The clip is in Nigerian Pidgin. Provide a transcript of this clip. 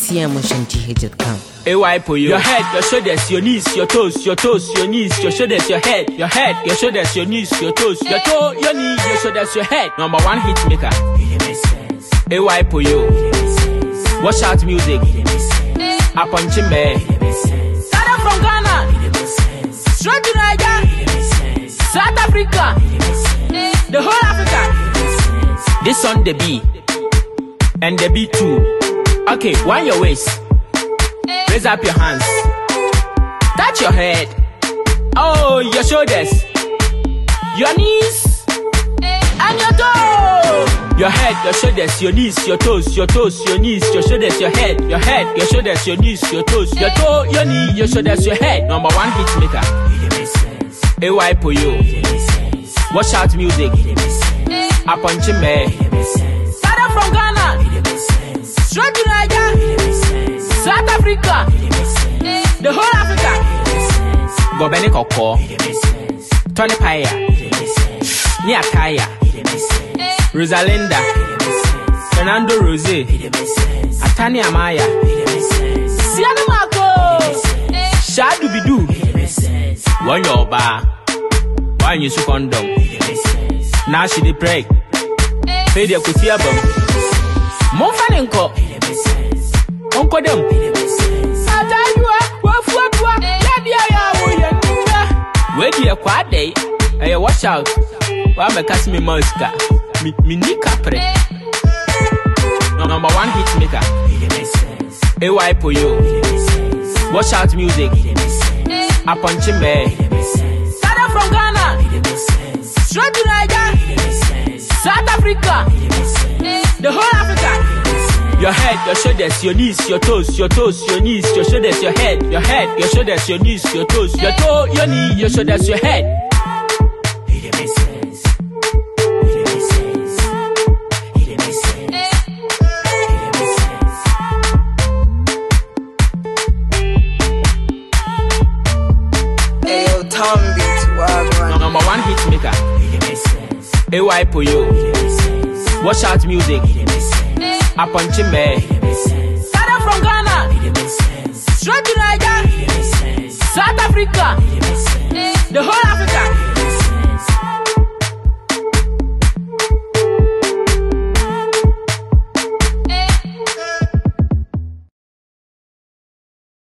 ecmshanth.com. AY for you. Your head, your shoulders, your knees, your toes, your knees, your shoulders, your head, your shoulders, your knees, your toes, your toe, your knee, your shoulders, your head. Number one hit maker. AY for you. Watch out music. Up on Chimbe. Started from Ghana. Straight to Nigeria. South Africa. The whole Africa. This on the B. And the B too. Okay, wind your waist. Raise up your hands. Touch your head. Oh, your shoulders. Your knees. And your toes. Your head, your shoulders, your knees, your toes, your knees, your shoulders, your head, your shoulders, your knees, your toes, your toe, your knee, your shoulders, your head. Number one hit maker. AY for you. Watch out music. Up on Chimbe. Started from Ghana. Straight to Nigeria. South Africa. The whole Africa. Gobeni Koko. Tony Paya. Niakaya. Rosalinda. Fernando Rose. Atani Amaya. Siana Marco. Shadu Bidu. One your bar. One you condom. Now she did pray. Pay the Kutia Bum. Monfanenko. Uncle them. Where do you quad day? I watch out. Why my Casimir Mosca? Me Capre. Number one hit maker. AY for you. Watch out music. Up on Chimbe. Started from Ghana. Straight to Nigeria. South Africa. The whole Africa. Your head, your shoulders, your knees, your toes, your knees, your shoulders, your head, your shoulders, your knees, your toes, your toe, your knee, your shoulders, your head. Number one hit maker. AY for you. Watch out music. Up on Chimbe. Started from Ghana. Straight to Nigeria. South Africa. The whole Africa.